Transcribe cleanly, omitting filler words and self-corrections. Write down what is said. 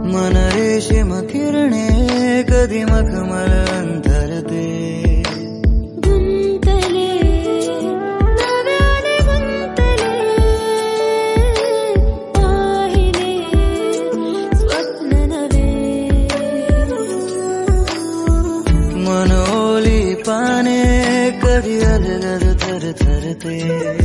मन रेशीम किरणे कधी मखमल अंतरते गुंतले नव्याने गुंतले पाहिले स्वप्न नवे मन ओली पाने कधी अलगद थरथरते